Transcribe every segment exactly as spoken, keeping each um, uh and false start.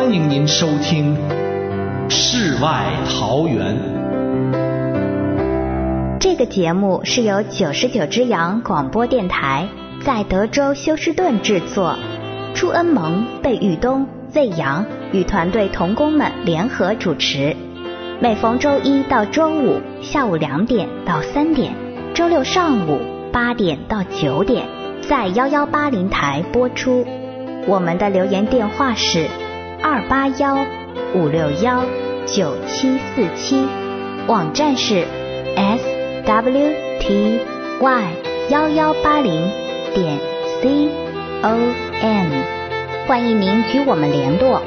欢迎您收听世外桃源。 这个节目是由九十九只羊广播电台在德州休斯顿制作，朱恩蒙、贝玉东、魏阳与团队同工们联合主持，每逢周一到周五下午两点到三点，周六上午八点到九点在幺幺八零台播出。我们的留言电话是二八幺五六幺九七四七，网站是 S W T Y 幺幺八零点 C O M， 欢迎您与我们联络。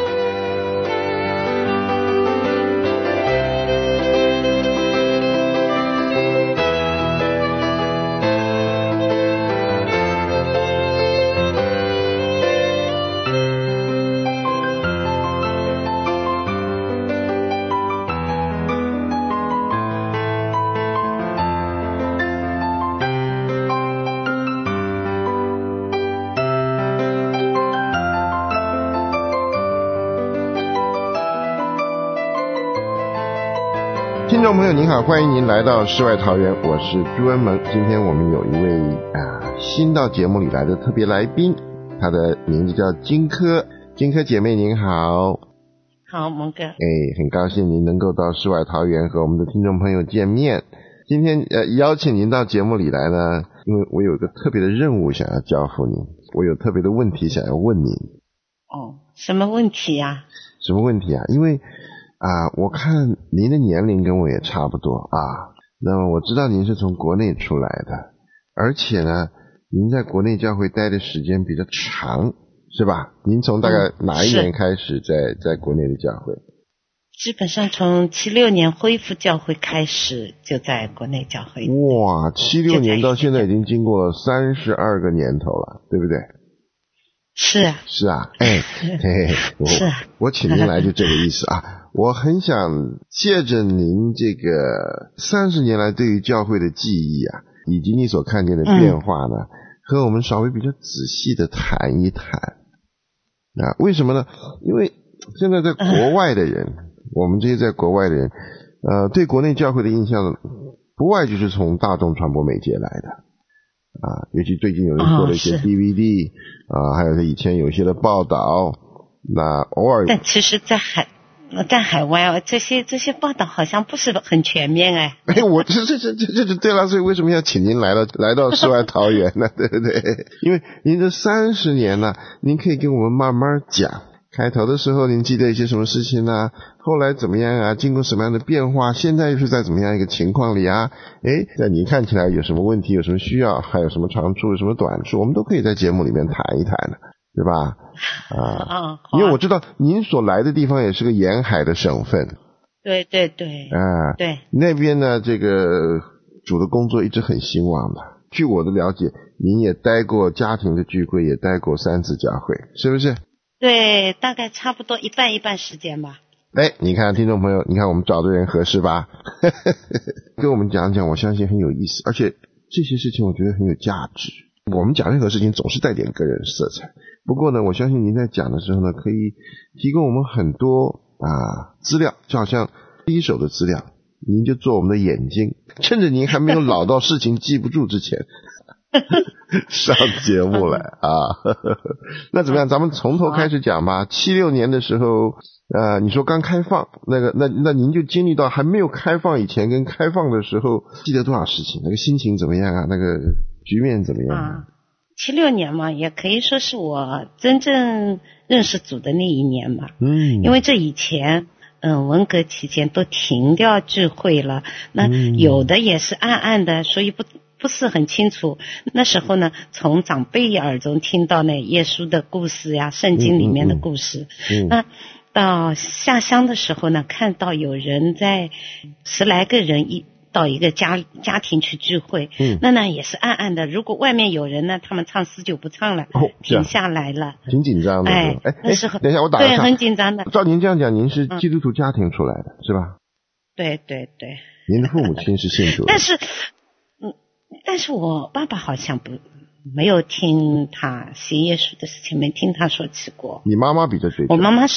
听众朋友您好，欢迎您来到世外桃源，我是朱恩蒙。今天我们有一位啊新到节目里来的特别来宾，她的名字叫金科。金科姐妹您好。 好，蒙哥。 哎，很高兴您能够到世外桃源和我们的听众朋友见面。今天呃邀请您到节目里来呢，因为我有一个特别的任务想要交付您，我有特别的问题想要问您。 哦，什么问题呀？ 什么问题啊？因为啊，我看您的年龄跟我也差不多啊。那么我知道您是从国内出来的，而且呢，您在国内教会待的时间比较长，是吧？您从大概哪一年开始在、嗯、在国内的教会？ 基本上从七六年恢复教会开始，就在国内教会。 哇，七六年到现在已经经过了三十二个年头了，对不对？ 是啊， 是啊，哎，嘿嘿，我是啊， 我请您来就这个意思啊。我很想借着您这个三十年来对于教会的记忆啊，以及你所看见的变化呢，嗯、和我们稍微比较仔细的谈一谈。啊，为什么呢？因为现在在国外的人，嗯、我们这些在国外的人，呃，对国内教会的印象不外就是从大众传播媒介来的。啊，尤其最近有人做了一些 D V D、哦、啊，还有以前有一些的报道，那偶尔。 但其实在海在海外这些这些报道好像不是很全面哎。 哎，我这这这这这就对了，所以为什么要请您来到来到世外桃源呢？对不对？因为您这三十年呢，您可以跟我们慢慢讲。开头的时候您记得一些什么事情啊？后来怎么样啊？经过什么样的变化？现在又是在怎么样一个情况里啊？诶，在您看起来有什么问题？有什么需要？还有什么长处？有什么短处？我们都可以在节目里面谈一谈的，对吧？啊， 啊因为我知道您所来的地方也是个沿海的省份。 对对对。 啊， 对。 那边呢，这个主的工作一直很兴旺的。据我的了解，您也待过家庭的聚会，也待过三次教会，是不是？ 对，大概差不多一半一半时间吧。 哎，你看听众朋友，你看我们找的人合适吧？跟我们讲讲，我相信很有意思，而且这些事情我觉得很有价值。我们讲任何事情总是带点个人色彩，不过呢，我相信您在讲的时候呢，可以提供我们很多啊资料，就好像第一手的资料，您就做我们的眼睛，趁着您还没有老到事情记不住之前。上节目来啊！那怎么样？咱们从头开始讲吧。七六年的时候，呃，你说刚开放，那个，那那您就经历到还没有开放以前跟开放的时候，记得多少事情？那个心情怎么样啊？那个局面怎么样啊？ 七六年嘛，也可以说是我真正认识主的那一年吧。嗯，因为这以前。嗯，文革期间都停掉聚会了，那有的也是暗暗的，所以不不是很清楚。那时候呢，从长辈耳中听到那耶稣的故事呀，圣经里面的故事。嗯嗯嗯、那到下乡的时候呢，看到有人在十来个人一到一个家家庭去聚会，嗯，那呢也是暗暗的。如果外面有人呢，他们唱诗就不唱了，哦、停下来了， 挺紧张的。 哎，哎那时候等一下我打个岔， 对，很紧张的。 照您这样讲，您是基督徒家庭出来的，嗯、是吧？ 对对对。 您的父母亲是信主的， 但是，嗯，但是我爸爸好像不没有听他信耶稣的事情，没听他说起过。 你妈妈比较追求。 我妈妈是。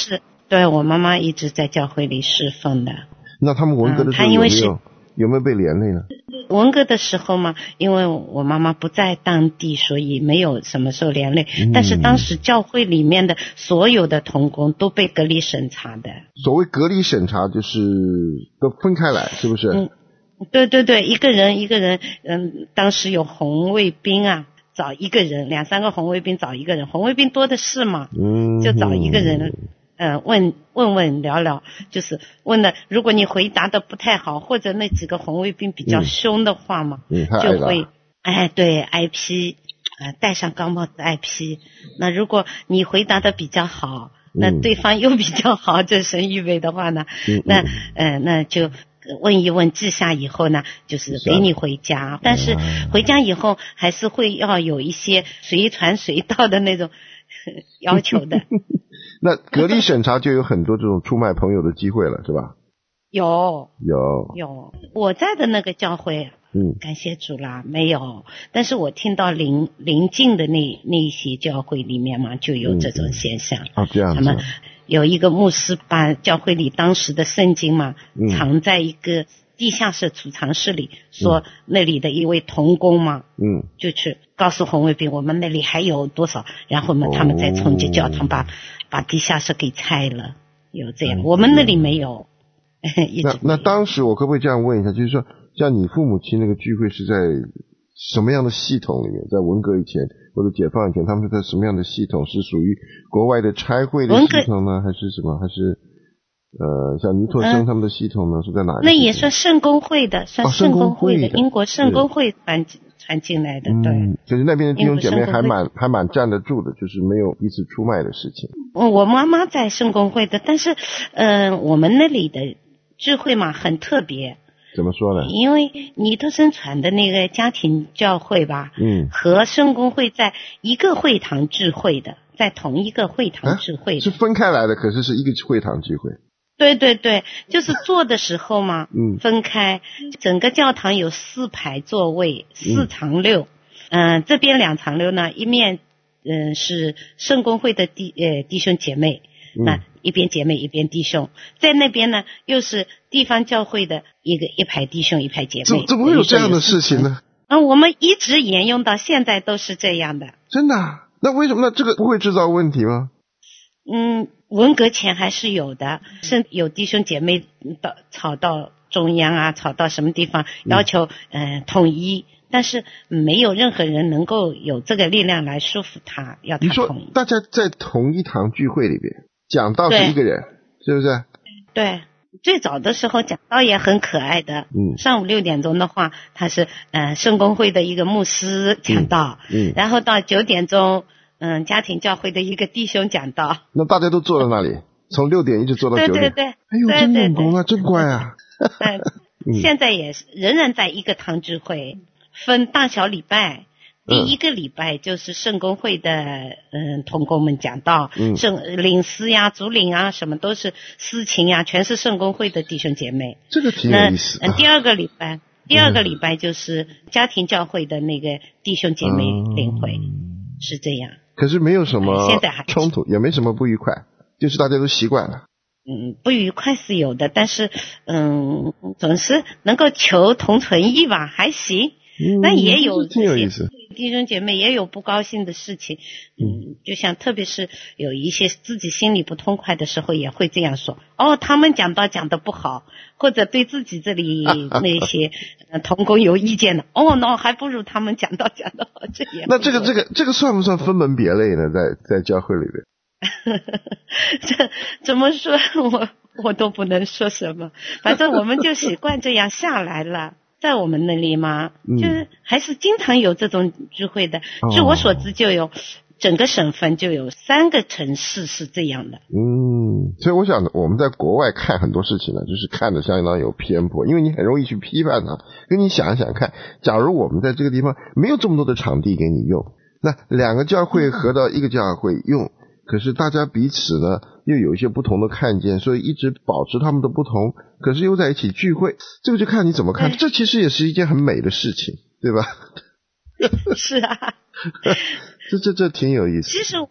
对，我妈妈一直在教会里侍奉的。 那他们文革的时候有没有、嗯、有没有被连累呢？ 文革的时候嘛，因为我妈妈不在当地，所以没有什么受连累、嗯、但是当时教会里面的所有的同工都被隔离审查的。 所谓隔离审查就是都分开来，是不是？ 嗯，对对对，一个人一个人，嗯，当时有红卫兵啊，找一个人，两三个红卫兵找一个人，红卫兵多的是嘛，嗯，就找一个人，呃，问问问聊聊，就是问的，如果你回答的不太好，或者那几个红卫兵比较凶的话嘛， 嗯、 就会，哎，对，挨批，呃，戴上钢帽子挨批。那如果你回答的比较好，那对方又比较好，这神预备的话呢，嗯、那呃，那就。问一问记下以后呢，就是给你回家，但是回家以后还是会要有一些随传随到的那种要求的。 那隔离审查就有很多这种出卖朋友的机会了，是吧？ 有有有，我在的那个教会，嗯，感谢主啦，没有。但是我听到邻邻近的那那些教会里面嘛，就有这种现象。 嗯、啊，这样子。 他们有一个牧师把教会里当时的圣经嘛，嗯、藏在一个地下室储藏室里，说那里的一位同工嘛，嗯，就去告诉红卫兵我们那里还有多少，然后嘛，他们再冲击教堂把、哦、把地下室给拆了，有这样，嗯、我们那里没有。 那那当时我可不可以这样问一下，就是说，像你父母亲那个聚会是在什么样的系统里面？在文革以前或者解放以前，他们是在什么样的系统？是属于国外的差会的系统呢，还是什么？还是呃，像尼托生他们的系统呢？嗯、是在哪个？ 那也算圣公会的，算圣公会的，哦、英国圣公会传传进来的，对。 嗯，就是那边的弟兄姐妹还蛮还蛮站得住的，就是没有彼此出卖的事情。 我妈妈在圣公会的，但是嗯、呃，我们那里的聚会嘛很特别。 怎么说呢？ 因为尼特生传的那个家庭教会吧，嗯，和圣公会在一个会堂聚会的，在同一个会堂聚会的、啊、 是分开来的，可是是一个会堂聚会。 对对对，就是坐的时候嘛，嗯，分开，整个教堂有四排座位，四长六，嗯、呃，这边两长六呢，一面嗯、呃、是圣公会的弟呃弟兄姐妹，嗯、那一边姐妹一边弟兄，在那边呢又是地方教会的一个一排弟兄一排姐妹。 怎怎么会有这样的事情呢？ 啊、嗯，我们一直沿用到现在都是这样的。 真的、啊？那为什么？那这个不会制造问题吗？ 嗯，文革前还是有的，是有弟兄姐妹到吵到中央啊，吵到什么地方，要求嗯、呃、统一。但是没有任何人能够有这个力量来说服他，要他统一。 你说大家在同一堂聚会里边讲道是一个人，是不是？ 对，最早的时候讲道也很可爱的，嗯，上午六点钟的话，他是呃圣公会的一个牧师讲道，嗯，嗯然后到九点钟，嗯，家庭教会的一个弟兄讲道。 那大家都坐在那里，从六点一直坐到九点。 对对对， 哎呦，真用功啊，真乖啊。 嗯，现在也是仍然在一个堂聚会，分大小礼拜。第一个礼拜就是圣公会的嗯同工们讲道，嗯，圣领司呀、主领啊，什么都是司琴呀，全是圣公会的弟兄姐妹。 这个挺有意思。 那、嗯、第二个礼拜，第二个礼拜就是家庭教会的那个弟兄姐妹领会，嗯、是这样。 可是没有什么冲突，也没什么不愉快，就是大家都习惯了。 嗯，不愉快是有的，但是嗯，总是能够求同存异吧，还行。嗯，那也有挺有意思， 弟兄姐妹也有不高兴的事情，嗯，就像特别是有一些自己心里不痛快的时候，也会这样说，哦，他们讲道讲得不好，或者对自己这里那些同工有意见的，哦，那还不如他们讲道讲得好，这也那这个这个这个算不算分门别类呢？在在教会里边， 这怎么说我我都不能说什么，反正我们就习惯这样下来了。在我们那里嘛，嗯、就是还是经常有这种聚会的。哦、据我所知，就有整个省份就有三个城市是这样的。 嗯，所以我想我们在国外看很多事情呢，就是看得相当有偏颇，因为你很容易去批判它。跟你想一想看，假如我们在这个地方没有这么多的场地给你用，那两个教会合到一个教会用。可是大家彼此呢又有一些不同的看见，所以一直保持他们的不同，可是又在一起聚会，这个就看你怎么看。这其实也是一件很美的事情，对吧？ 是啊， 这这这挺有意思。 其实我们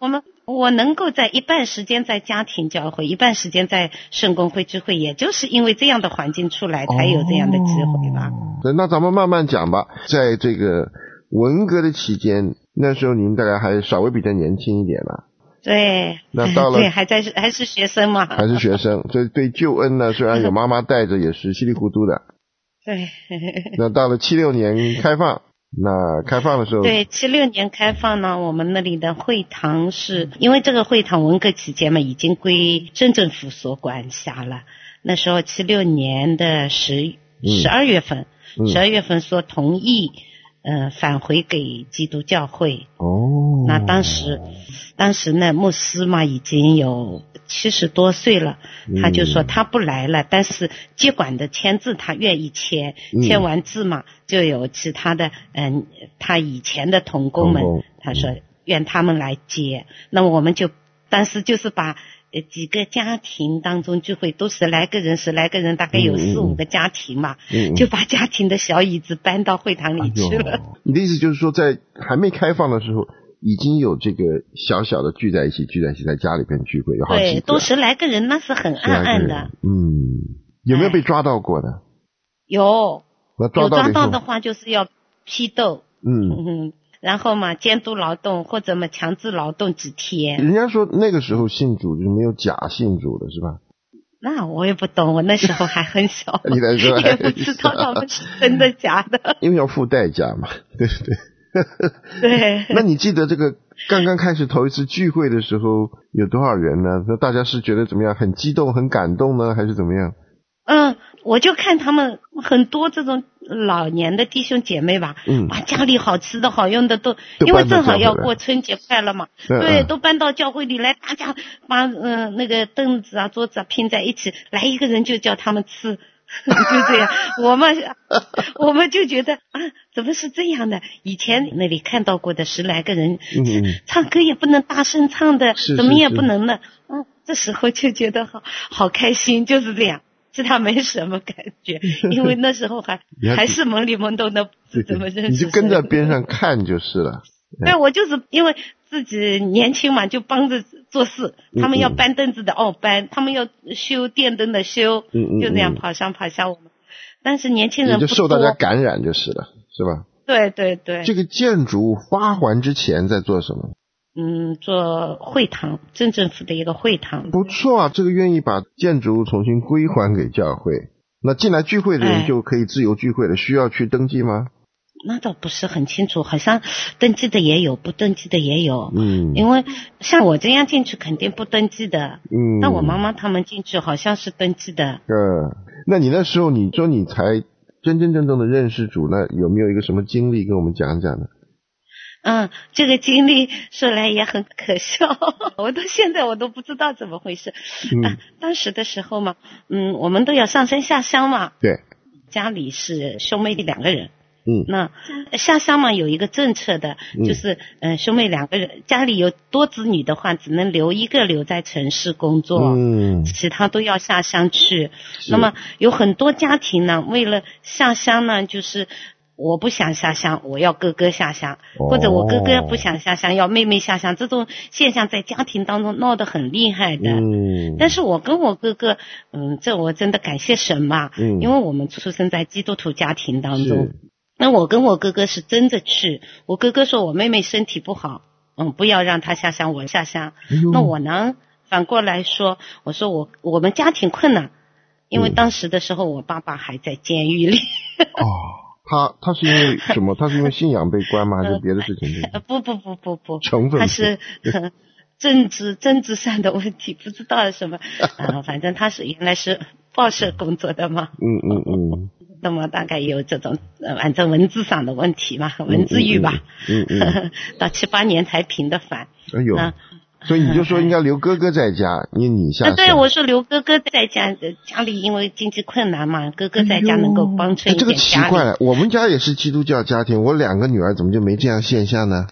我能够在一半时间在家庭教会，一半时间在圣公会聚会，也就是因为这样的环境出来才有这样的机会吧。 对，那咱们慢慢讲吧。在这个文革的期间，那时候您大概还稍微比较年轻一点了。 对， 那到了对，还在还是学生嘛， 还是学生，所以对救恩呢，虽然有妈妈带着，也是稀里糊涂的。 对。 那到了七六年开放，那开放的时候， 对，七六年开放呢，我们那里的会堂是因为这个会堂文革期间嘛，已经归镇政府所管辖了。那时候七六年的十十二月份，十二、嗯、月份说同意。呃，返回给基督教会。 哦， 那当时，当时呢，牧师嘛已经有七十多岁了，他就说他不来了，嗯、但是接管的签字他愿意签，嗯、签完字嘛，就有其他的，嗯，他以前的同工们， 同工他说愿他们来接。嗯、那么我们就当时就是把。呃，几个家庭当中聚会都十来个人，十来个人，大概有四、嗯、五个家庭嘛，嗯、就把家庭的小椅子搬到会堂里去了。哎、 你的意思就是说，在还没开放的时候，已经有这个小小的聚在一起，聚在一起在家里边聚会，有好几个。 对，都十来个人，那是很暗暗的。 嗯，有没有被抓到过的？哎、 有， 那抓到有抓到的话就是要批斗。 嗯。 嗯然后嘛，监督劳动或者嘛强制劳动几天。 人家说那个时候信主就是没有假信主的是吧？ 那我也不懂，我那时候还很小， 你来说也不知道他们是真的假的。 因为要付代价嘛，对对。 对。 那你记得这个刚刚开始头一次聚会的时候有多少人呢？那大家是觉得怎么样？很激动、很感动呢，还是怎么样？ 嗯，我就看他们很多这种老年的弟兄姐妹吧， 嗯， 把家里好吃的好用的都，因为正好要过春节快乐嘛， 嗯、 对，都搬到教会里来，大家把嗯、呃、那个凳子啊桌子啊拼在一起，来一个人就叫他们吃，就这样，我们我们就觉得啊，怎么是这样的？以前那里看到过的十来个人， 嗯， 唱歌也不能大声唱的， 是怎么也不能的，嗯，这时候就觉得好好开心，就是这样。其他没什么感觉，因为那时候还还是懵里懵懂的，不知怎么认识。 你就跟在边上看就是了。 对，我就是因为自己年轻嘛，就帮着做事。他们要搬凳子的哦搬，他们要修电灯的修， 嗯嗯就这样跑上跑下我们。但是年轻人不多， 就受大家感染就是了，是吧？ 对对对。 这个建筑发还之前在做什么？ 嗯，做会堂，镇政府的一个会堂。 不错啊，这个愿意把建筑物重新归还给教会，那进来聚会的人就可以自由聚会了，哎、需要去登记吗？ 那倒不是很清楚，好像登记的也有，不登记的也有。 嗯， 因为像我这样进去肯定不登记的。 嗯， 但我妈妈他们进去好像是登记的。 嗯，那你那时候你说你才真真正正的认识主，那有没有一个什么经历跟我们讲讲呢？ 嗯，这个经历说来也很可笑，我到现在我都不知道怎么回事。 嗯、 啊，当时的时候嘛，嗯，我们都要上山下乡嘛。 对。 家里是兄妹两个人。 嗯。 那下乡嘛有一个政策的，就是嗯、呃，兄妹两个人，家里有多子女的话，只能留一个留在城市工作， 嗯， 其他都要下乡去。那么有很多家庭呢，为了下乡呢，就是。我不想下乡，我要哥哥下乡， 哦、 或者我哥哥不想下乡，要妹妹下乡，这种现象在家庭当中闹得很厉害的。 嗯， 但是我跟我哥哥，嗯，这我真的感谢神嘛， 嗯， 因为我们出生在基督徒家庭当中。那我跟我哥哥是真的去，我哥哥说我妹妹身体不好，嗯，不要让她下乡，我下乡。 哎、 那我呢，反过来说，我说我我们家庭困难，因为当时的时候我爸爸还在监狱里。 哦。他他是因为什么？他是因为信仰被关吗？还是别的事情？ 不不不不不， 成分他是政治政治上的问题，不知道什么。啊，反正他是原来是报社工作的嘛。 嗯嗯嗯。 那么大概有这种呃，反正文字上的问题嘛，文字狱吧。 嗯嗯。嗯嗯到七八年才平的反。 哎呦。所以你就说应该留哥哥在家，因为你下乡。 对，我说留哥哥在家，家里因为经济困难嘛，哥哥在家能够帮衬一点家里。 这个奇怪了，我们家也是基督教家庭，我两个女儿怎么就没这样现象呢？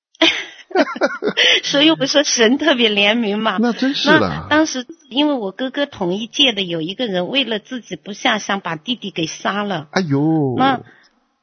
所以我说神特别怜悯嘛。 那真是的。 当时因为我哥哥同一届的有一个人为了自己不下乡，把弟弟给杀了。 哎呦。 那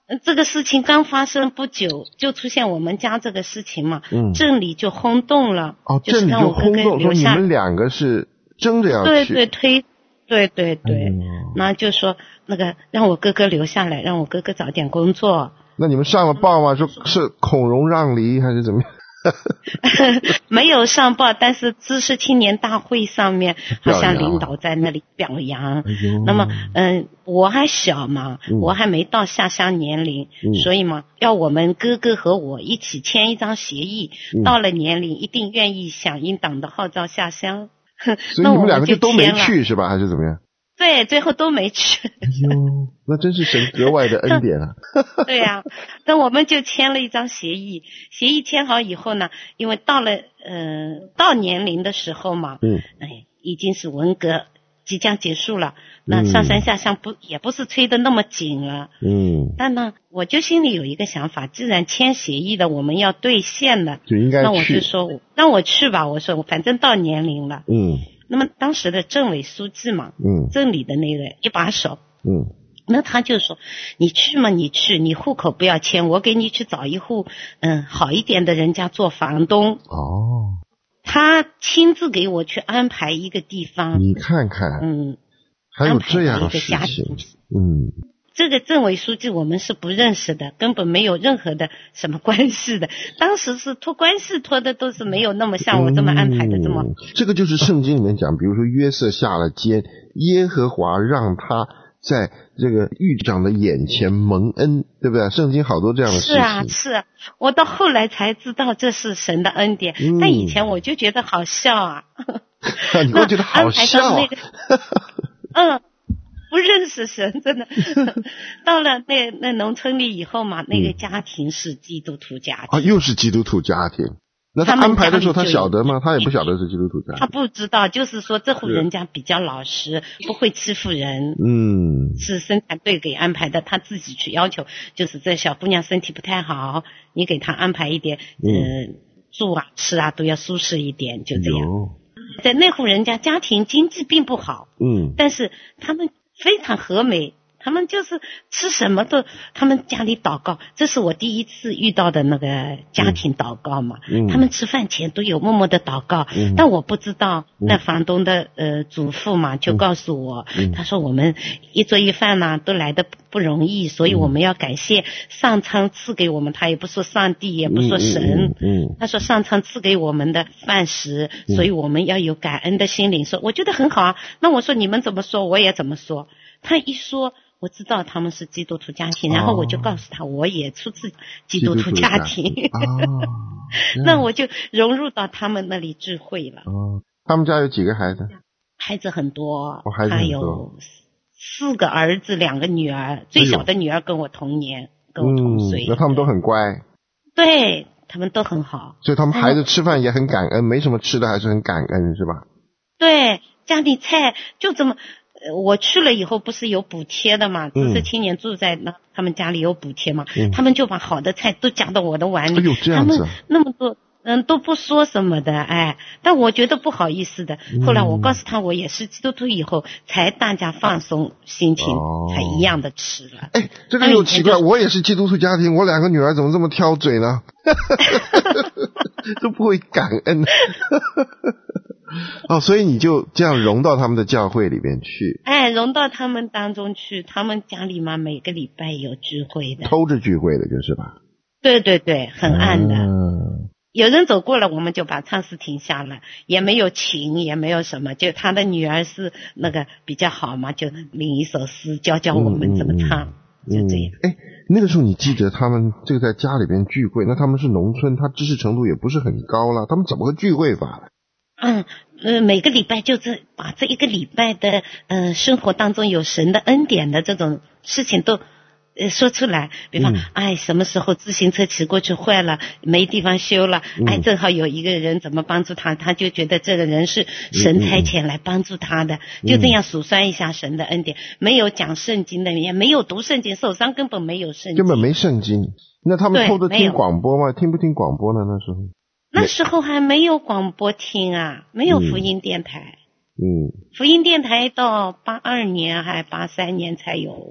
这个事情刚发生不久，就出现我们家这个事情嘛， 嗯， 镇里就轰动了。 哦， 就是镇里就轰动，说你们两个是争着要去。 对对推，对对对， 嗯、 那就说那个让我哥哥留下来，让我哥哥找点工作。 那你们上了报吗？说是孔融让梨还是怎么样？ 没有上报，但是知识青年大会上面好像领导在那里表扬。 哎、 那么嗯，我还小嘛、 嗯、 我还没到下乡年龄、 嗯、 所以嘛要我们哥哥和我一起签一张协议、嗯、到了年龄一定愿意响应党的号召下乡。 所以你们两个就都没去是吧？还是怎么样？ 对，最后都没去。 哎呦，那真是神格外的恩典啊！ 对呀、啊，那我们就签了一张协议，协议签好以后呢，因为到了呃到年龄的时候嘛， 嗯， 哎，已经是文革即将结束了，那上山下乡不、嗯、也不是催得那么紧了， 嗯， 但呢，我就心里有一个想法，既然签协议的，我们要兑现的， 就应该去， 那我就说让我去吧，我说反正到年龄了， 嗯。 那么当时的镇委书记嘛， 嗯， 镇里的那个一把手， 嗯， 那他就说你去嘛，你去，你户口不要迁，我给你去找一户嗯好一点的人家做房东。 哦， 他亲自给我去安排一个地方。 你看看， 嗯， 还有这样的事情，嗯。 这个镇委书记我们是不认识的，根本没有任何的什么关系的。当时是托关系托的，都是没有那么像我这么安排的这么。 嗯、这个就是圣经里面讲，比如说约瑟下了监，耶和华让他在这个狱长的眼前蒙恩，对不对？圣经好多这样的事情。 是啊，是啊，我到后来才知道这是神的恩典，嗯、但以前我就觉得好笑啊。 你会觉得好笑、啊？ 那个、嗯。不认识神，真的。到了那那农村里以后嘛，那个家庭是基督徒家庭、 嗯、啊，又是基督徒家庭。那他安排的时候，他晓得吗？他也不晓得是基督徒家庭。 他不知道，就是说这户人家比较老实，不会欺负人。 嗯， 是生产队给安排的，他自己去要求，就是这小姑娘身体不太好，你给她安排一点，嗯、呃，住啊吃啊都要舒适一点，就这样。在那户人家家庭经济并不好， 嗯， 但是他们非常和美，他们就是吃什么都，他们家里祷告，这是我第一次遇到的那个家庭祷告嘛。嗯、他们吃饭前都有默默的祷告，嗯、但我不知道，那房东的呃祖父嘛就告诉我，嗯、他说我们一桌一饭呢都来的不容易，所以我们要感谢上苍赐给我们，他也不说上帝也不说神， 嗯嗯嗯、 他说上苍赐给我们的饭食，所以我们要有感恩的心灵。说我觉得很好啊，那我说你们怎么说我也怎么说。他一说我知道他们是基督徒家庭，然后我就告诉他我也出自基督徒家庭， 哦、 那我就融入到他们那里聚会了。 哦，他们家有几个孩子？ 孩子很多， 哦、孩子很多， 他有四个儿子两个女儿，最小的女儿跟我同年、哎、跟我同岁、嗯、 那他们都很乖。 对，他们都很好， 所以他们孩子吃饭也很感恩、嗯、没什么吃的还是很感恩是吧？ 对，家里菜就这么，我去了以后不是有补贴的嘛，知识青年住在那、嗯、他们家里有补贴嘛、嗯、他们就把好的菜都加到我的碗里、 哎呦这样子、啊、 他们那么多嗯都不说什么的，哎，但我觉得不好意思的、嗯、后来我告诉他我也是基督徒以后才大家放松心情、哦、才一样的吃了。 哎，这个又奇怪，我也是基督徒家庭，我两个女儿怎么这么挑嘴呢？都不会感恩。哦，所以你就这样融到他们的教会里边去。 哎，融到他们当中去，他们家里嘛每个礼拜有聚会的， 偷着聚会的就是吧？ 对对对，很暗的、 嗯、 有人走过了我们就把唱诗停下来，也没有琴也没有什么，就他的女儿是那个比较好嘛，就领一首诗教教我们怎么唱、嗯、就这样。 哎、嗯，那个时候你记得他们这个在家里边聚会，那他们是农村，他知识程度也不是很高了，他们怎么个聚会法？ 嗯呃，每个礼拜就是把这一个礼拜的呃生活当中有神的恩典的这种事情都呃说出来，比方、嗯、哎什么时候自行车骑过去坏了没地方修了、嗯、哎正好有一个人怎么帮助他，他就觉得这个人是神差遣来帮助他的、嗯、就这样数算一下神的恩典、嗯、没有讲圣经的也没有读圣经，受伤根本没有圣经， 根本没圣经。那他们偷着听广播吗？听不听广播呢？那时候那时候还没有广播听啊，没有福音电台。 嗯， 福音电台到八二年还八三年才有，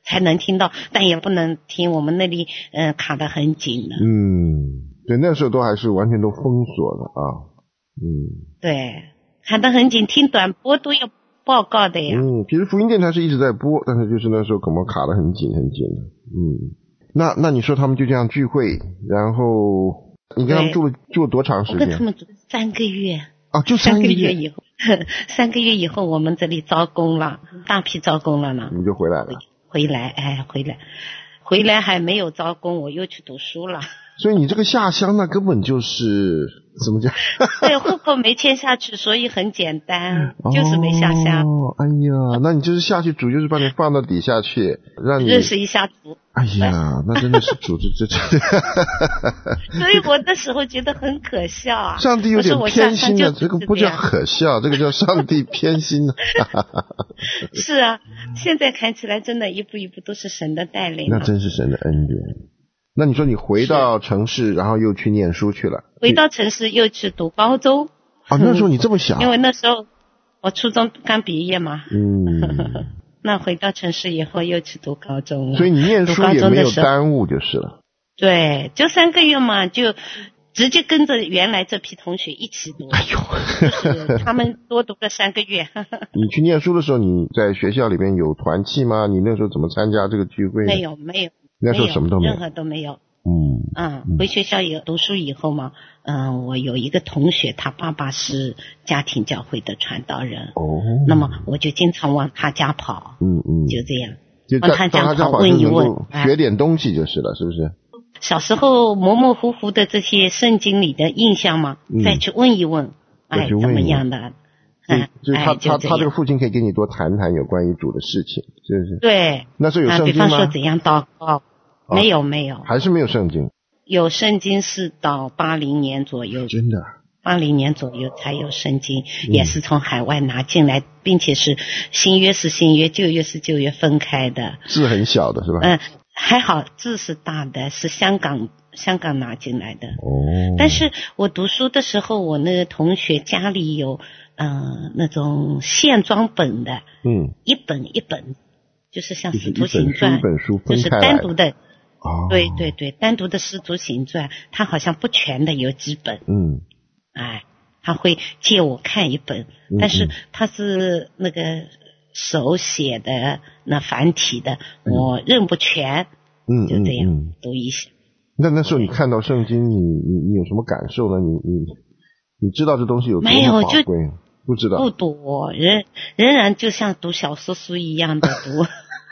才能听到，但也不能听，我们那里呃卡得很紧的。 嗯，对，那时候都还是完全都封锁的啊。嗯， 对，卡得很紧，听短波都要报告的呀。 嗯，其实福音电台是一直在播，但是就是那时候可能卡得很紧很紧的。嗯，那那你说他们就这样聚会，然后你跟他们住了住了多长时间？ 我跟他们住三个月。 啊，就三个月, 月以后，三个月以后我们这里招工了，大批招工了呢。 你就回来了？ 回来，哎，回来，回来还没有招工，我又去读书了。 所以你这个下乡那根本就是怎么讲？ 对，户口没迁下去，所以很简单，就是没下乡。 哦，哎呀，那你就是下去主就是把你放到底下去，让你认识一下主。 哎呀，那真的是主这这这。 所以我那时候觉得很可笑啊。 上帝有点偏心的，这个不叫可笑，这个叫上帝偏心的。 是啊，现在看起来真的一步一步都是神的带领。 那真是神的恩典。那你说你回到城市，然后又去念书去了？ 回到城市又去读高中。 啊，那时候你这么小？ 因为那时候我初中刚毕业嘛。 嗯。 那回到城市以后又去读高中了。 所以你念书也没有耽误就是了。 对，就三个月嘛，就直接跟着原来这批同学一起读。 哎呦， 就是他们多读了三个月。 你去念书的时候，你在学校里边有团契吗？你那时候怎么参加这个聚会？ 没有，没有。 那时候什么都没有， 任何都没有。 嗯嗯，回学校以读书以后嘛，嗯，我有一个同学，他爸爸是家庭教会的传道人。 哦。 那么我就经常往他家跑。 嗯嗯。 就这样。 就往他家跑问一问， 学点东西就是了，是不是？ 小时候模模糊糊的这些圣经里的印象嘛，嗯、再去问一问，哎，怎么样的？ 嗯，就是他、哎、他他这个父亲可以跟你多谈谈有关于主的事情，是不是？ 对。 那时候有圣经吗？ 啊、比方说怎样祷告。哦、没有没有， 还是没有圣经。 有圣经是到八零年左右， 真的， 八零年左右才有圣经，嗯、也是从海外拿进来，并且是新约是新约，旧约是旧约分开的。 字很小的是吧？ 嗯，还好字是大的，是香港香港拿进来的。 哦。 但是我读书的时候，我那个同学家里有嗯、呃、那种线装本的， 嗯， 一本一本，就是像使徒行传， 一本书分开来就是单独的。 哦， 对对对，单独的使徒行传，他好像不全的有几本。 嗯， 哎，他会借我看一本， 嗯、 但是他是那个手写的那繁体的，嗯、我认不全。 嗯， 就这样、 嗯嗯、 读一下。 那那时候你看到圣经，你你你有什么感受呢？你你你知道这东西有多么宝贵？不知道， 不读，仍仍然就像读小说书一样的读。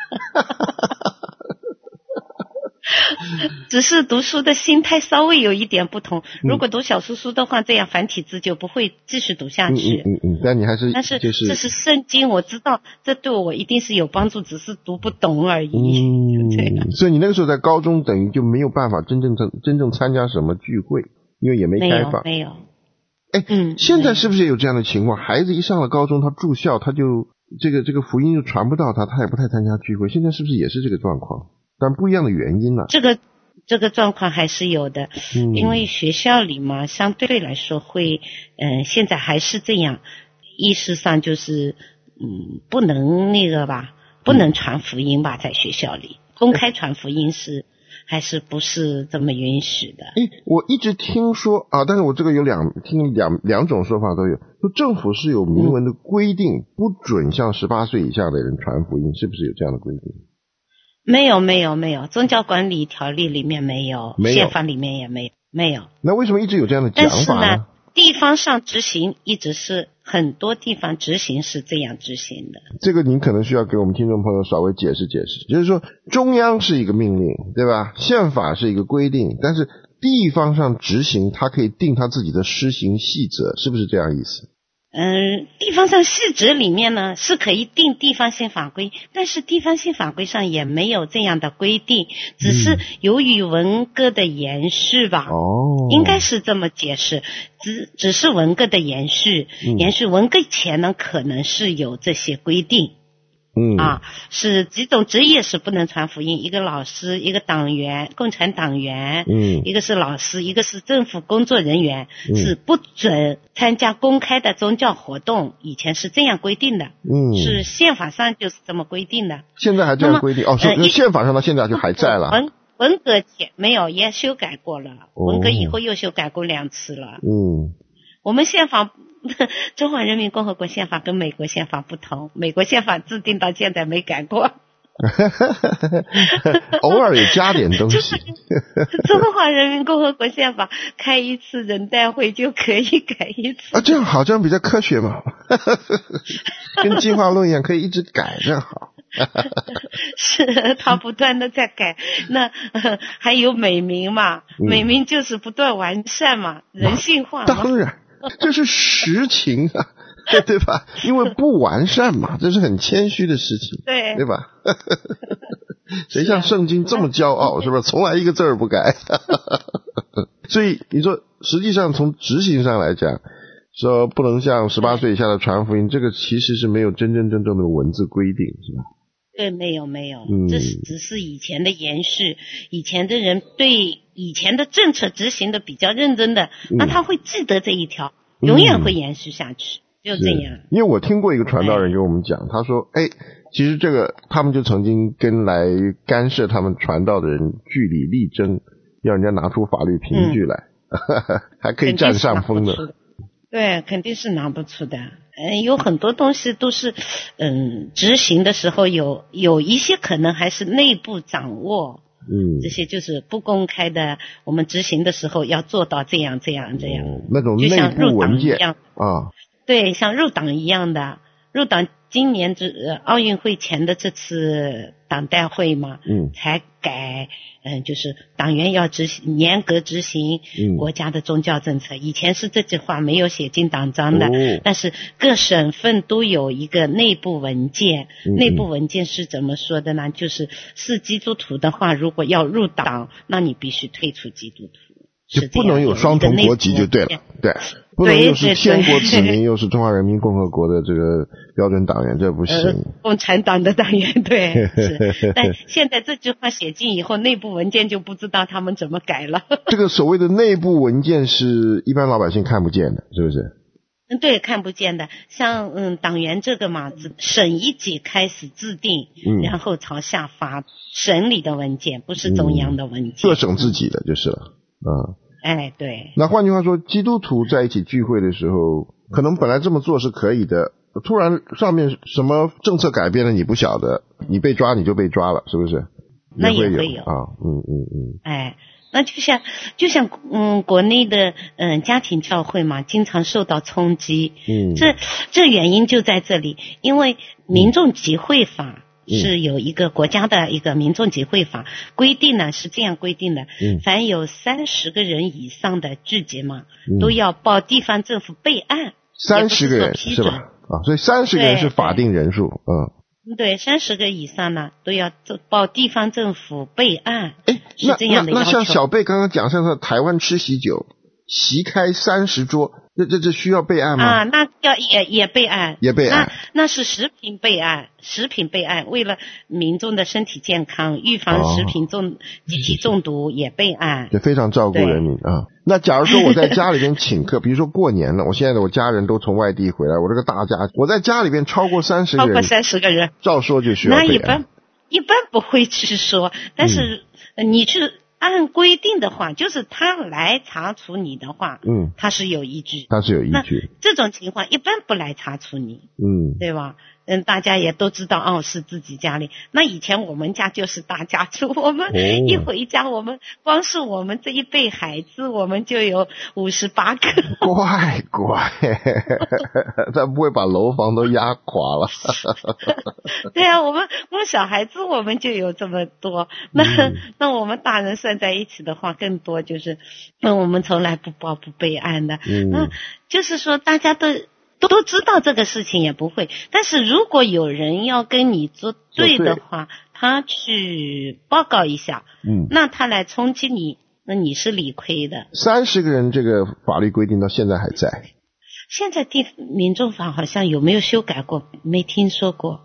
只是读书的心态稍微有一点不同。如果读小说书的话，这样繁体字就不会继续读下去。 嗯嗯嗯。但你还是， 但是就是这是圣经，我知道这对我一定是有帮助，只是读不懂而已。 嗯， 就这样。 所以你那个时候在高中，等于就没有办法真正真正参加什么聚会，因为也没开放。 没有，没有。 哎，嗯，现在是不是也有这样的情况？孩子一上了高中，他住校，他就这个这个福音就传不到他，他也不太参加聚会。现在是不是也是这个状况？但不一样的原因了。 这个这个状况还是有的， 嗯、 因为学校里嘛，相对来说会，嗯、呃，现在还是这样，意识上就是，嗯，不能那个吧，不能传福音吧，在学校里公开传福音是。还是不是这么允许的？ 哎，我一直听说啊，但是我这个有两听两两种说法都有，说政府是有明文的规定，嗯、不准向十八岁以下的人传福音，是不是有这样的规定？ 没有，没有，没有，宗教管理条例里面没有， 没有宪法里面也没有，没有。 那为什么一直有这样的讲法呢？ 但是呢，地方上执行一直是很多地方执行是这样执行的。 这个您可能需要给我们听众朋友稍微解释解释，就是说中央是一个命令，对吧？宪法是一个规定，但是地方上执行它可以定它自己的施行细则，是不是这样意思？ 嗯，地方上细则里面呢是可以定地方性法规，但是地方性法规上也没有这样的规定，只是由于文革的延续吧， 哦、嗯， 应该是这么解释，只只是文革的延续， 嗯、 延续文革前呢可能是有这些规定， 嗯啊，是几种职业是不能传福音，一个老师，一个党员，共产党员， 嗯， 一个是老师，一个是政府工作人员， 嗯、 是不准参加公开的宗教活动，以前是这样规定的， 嗯， 是宪法上就是这么规定的。 现在还这样规定？哦，是、呃、宪法上到现在就还在了。 文文革前没有，也修改过了， 哦、 文革以后又修改过两次了。 嗯， 我们宪法。中华人民共和国宪法跟美国宪法不同，美国宪法制定到现在没改过。 偶尔也加点东西。 中华人民共和国宪法开一次人代会就可以改一次。 啊，这样好，这样比较科学嘛。跟进化论一样，可以一直改，这样好。 是他不断的在改，那、呃、还有美名嘛、嗯？美名就是不断完善嘛，人性化嘛。 当然。这是实情啊，对对吧？因为不完善嘛，这是很谦虚的事情， 对对吧？谁像圣经这么骄傲，是不是？从来一个字儿不改。所以你说，实际上从执行上来讲，说不能向十八岁以下的传福音，这个其实是没有真真正正的文字规定，是吧？ 对，没有没有， 嗯， 这是只是以前的延续，以前的人对以前的政策执行的比较认真的， 嗯、 那他会记得这一条，永远会延续下去，嗯、就这样。 因为我听过一个传道人跟我们讲，他说，哎，其实这个他们就曾经跟来干涉他们传道的人据理力争，要人家拿出法律凭据来，嗯、还可以占上风的。 对，肯定是拿不出的。嗯，有很多东西都是，嗯，执行的时候有有一些可能还是内部掌握， 嗯， 这些就是不公开的。我们执行的时候要做到这样这样这样， 嗯、那种内部文件啊， 对，像入党一样的。入党今年这呃奥运会前的这次党代会嘛， 嗯， 才改，嗯，就是党员要执行严格执行国家的宗教政策。嗯、以前是这句话没有写进党章的， 哦、 但是各省份都有一个内部文件。 嗯、 内部文件是怎么说的呢？就是是基督徒的话，如果要入党，那你必须退出基督徒。 就不能有双重国籍就对了，对，不能又是天国子民又是中华人民共和国的这个标准党员，这不行。呃、 共产党的党员，对，是。但现在这句话写进以后，内部文件就不知道他们怎么改了。 这个所谓的内部文件是一般老百姓看不见的，是不是？ 嗯，对，看不见的。像嗯党员这个嘛，省一级开始制定， 嗯， 然后朝下发省里的文件，不是中央的文件。 各省自己的就是了。嗯， 哎，对。 那换句话说，基督徒在一起聚会的时候，可能本来这么做是可以的，突然上面什么政策改变了，你不晓得，你被抓你就被抓了，是不是？ 那也会有会有啊，嗯嗯嗯。 哎，那就像就像嗯国内的嗯家庭教会嘛，经常受到冲击。 嗯， 这这原因就在这里，因为民众集会法。是有一个国家的一个民众集会法规定呢，是这样规定的， 嗯， 凡有三十个人以上的聚集嘛， 嗯， 都要报地方政府备案。 三十个人是吧？啊，所以三十个人是法定人数， 嗯，对，三十个以上呢都要报地方政府备案。 哎， 是这样的要求。 那那像小贝刚刚讲，像是台湾吃喜酒，席开三十桌。这这这需要备案吗？ 啊，那要也也备案， 也备案。 那那是食品备案，食品备案，为了民众的身体健康，预防食品中集体中毒也备案， 也非常照顾人民啊。那假如说我在家里边请客，比如说过年了，我现在的我家人都从外地回来，我这个大家，我在家里边超过三十个人， 超过三十个人， 照说就需要备案。 那一般一般不会去说，但是你去。嗯按规定的话，就是他来查处你的话， 嗯， 他是有依据， 他是有依据。 这种情况一般不来查处你， 嗯， 对吧？嗯，大家也都知道，哦，是自己家里。那以前我们家就是大家族，我们一回家，我们光是我们这一辈孩子，我们就有五十八个。 乖乖，他不会把楼房都压垮了。 对啊，我们我们小孩子我们就有这么多，那、嗯、那我们大人算在一起的话更多，就是那我们从来不报不备案的， 嗯， 那就是说大家都。都都知道这个事情也不会，但是如果有人要跟你作对的话，他去报告一下， 嗯， 那他来冲击你，那你是理亏的。 三十个人这个法律规定到现在还在。 现在地民众法好像有没有修改过？没听说过。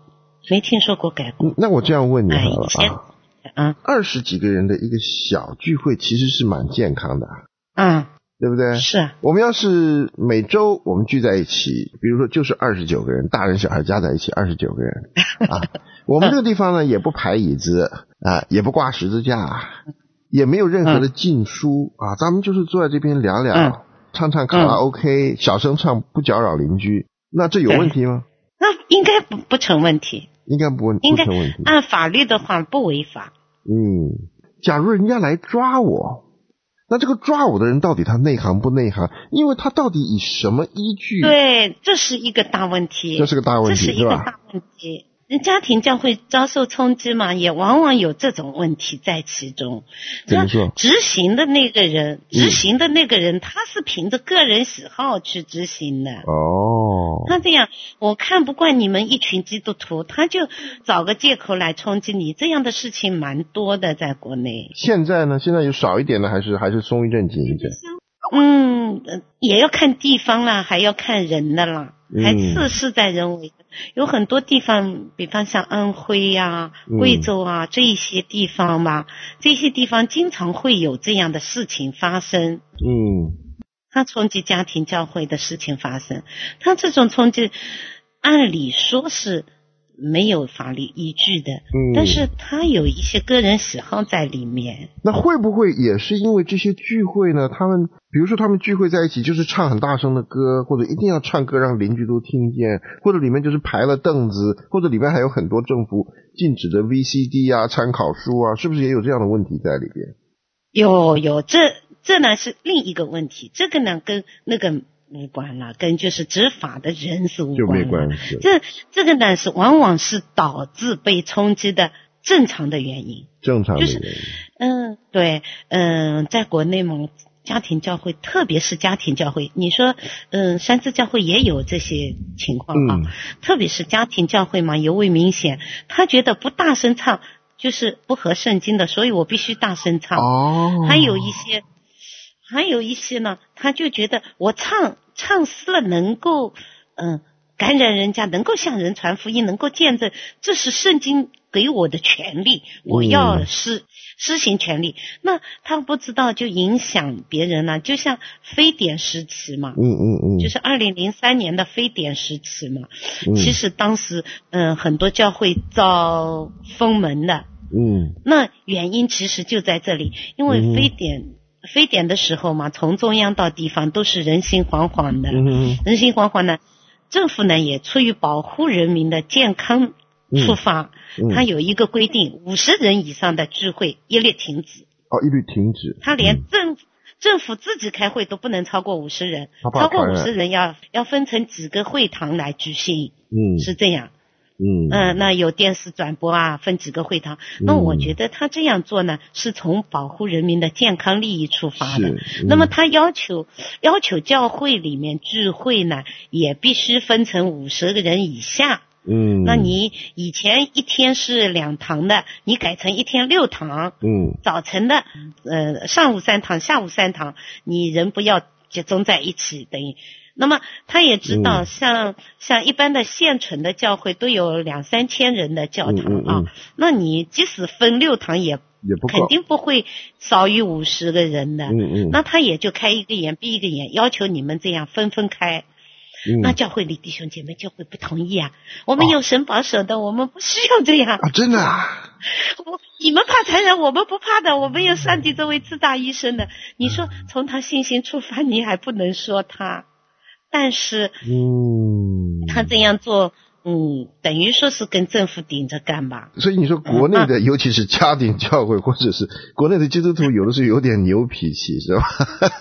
没听说过改过。 那我这样问你好了哎、以前啊， 二十几个人的一个小聚会其实是蛮健康的， 嗯， 对不对？ 是啊。 我们要是每周我们聚在一起，比如说就是二十九个人，大人小孩加在一起二十九个人啊，我们这个地方呢也不排椅子啊，也不挂十字架，也没有任何的禁书、嗯、啊，咱们就是坐在这边聊聊、嗯、唱唱卡拉 OK、嗯、小声唱，不搅扰邻居，那这有问题吗？ 那应该不不成问题， 应该不应该不成问题， 按法律的话不违法。 嗯，假如人家来抓我，那这个抓我的人到底他内行不内行？因为他到底以什么依据？ 对，这是一个大问题， 这是个大问题， 这是一个大问题。家庭教会遭受冲击嘛，也往往有这种问题在其中。 怎么说？ 执行的那个人，执行的那个人，嗯、他是凭着个人喜好去执行的。 哦。 他这样，我看不惯你们一群基督徒，他就找个借口来冲击你，这样的事情蛮多的，在国内。 现在呢？现在有少一点呢，还是还是松一阵紧一阵？ 嗯，也要看地方啦，还要看人的啦，还次事在人为的。嗯、有很多地方，比方像安徽呀、啊、贵州啊、嗯、这一些地方吧，这些地方经常会有这样的事情发生。 嗯， 他冲击家庭教会的事情发生，他这种冲击，按理说是没有法律依据的、嗯、但是他有一些个人喜好在里面。 那会不会也是因为这些聚会呢，他们比如说他们聚会在一起就是唱很大声的歌，或者一定要唱歌让邻居都听见，或者里面就是排了凳子，或者里面还有很多政府禁止的 V C D 啊、参考书啊，是不是也有这样的问题在里边？ 有有，这这呢是另一个问题，这个呢跟那个无关了，跟就是执法的人是无关了， 就没关系。 这这个呢是往往是导致被冲击的正常的原因， 正常的原因。 就是嗯，对，嗯，在国内嘛，家庭教会，特别是家庭教会，你说，嗯，三自教会也有这些情况啊，嗯、特别是家庭教会嘛，尤为明显。他觉得不大声唱就是不合圣经的，所以我必须大声唱。 哦， 还有一些。还有一些呢，他就觉得我唱唱诗了能够嗯、呃、感染人家，能够向人传福音，能够见证，这是圣经给我的权利，我要施、嗯、施行权利。那他不知道就影响别人了，就像非典时期嘛， 嗯嗯嗯， 就是二零零三年的非典时期嘛，嗯、其实当时嗯、呃、很多教会遭封门的， 嗯， 那原因其实就在这里，因为非典。嗯非典的时候嘛，从中央到地方都是人心惶惶的， 嗯、 人心惶惶呢，政府呢也出于保护人民的健康出发，嗯嗯、它有一个规定，五十人以上的聚会一律停止。 哦，一律停止。 他连政、嗯、政府自己开会都不能超过五十人，超过五十人要要分成几个会堂来举行， 嗯， 是这样。 嗯呃，那有电视转播啊，分几个会堂。那我觉得他这样做呢，是从保护人民的健康利益出发的。 嗯、 那么他要求要求教会里面聚会呢，也必须分成五十个人以下。 嗯， 那你以前一天是两堂的，你改成一天六堂。 嗯， 早晨的呃上午三堂，下午三堂，你人不要集中在一起，等于。那么他也知道像，像、嗯、像一般的现存的教会都有两三千人的教堂啊， 嗯嗯嗯、 那你即使分六堂也也不肯定不会少于五十个人的。 嗯嗯， 那他也就开一个眼闭一个眼，要求你们这样分分开。 嗯、 那教会里弟兄姐妹就会不同意啊，我们有神保守的，哦、我们不需要这样啊，真的啊。 我你们怕传染，我们不怕的，我们有上帝这位至大医生的。你说从他信心出发，你还不能说他。但是， 嗯， 他这样做，嗯，等于说是跟政府顶着干吧。 所以你说国内的，嗯、尤其是家庭教会，或者是国内的基督徒，有的时候有点牛脾气，是吧？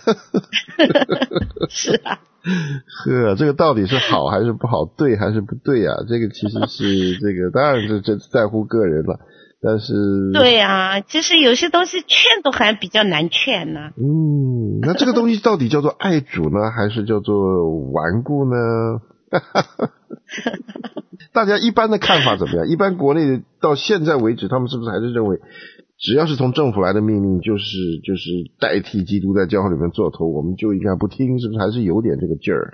是啊。 呵，这个到底是好还是不好，对还是不对啊？这个其实是这个，当然这这在乎个人了。但是对啊，其实有些东西劝都还比较难劝呢。 嗯，那这个东西到底叫做爱主呢，还是叫做顽固呢？大家一般的看法怎么样？一般国内到现在为止，他们是不是还是认为，只要是从政府来的命令，就是就是代替基督在教会里面做头，我们就应该不听？是不是还是有点这个劲儿？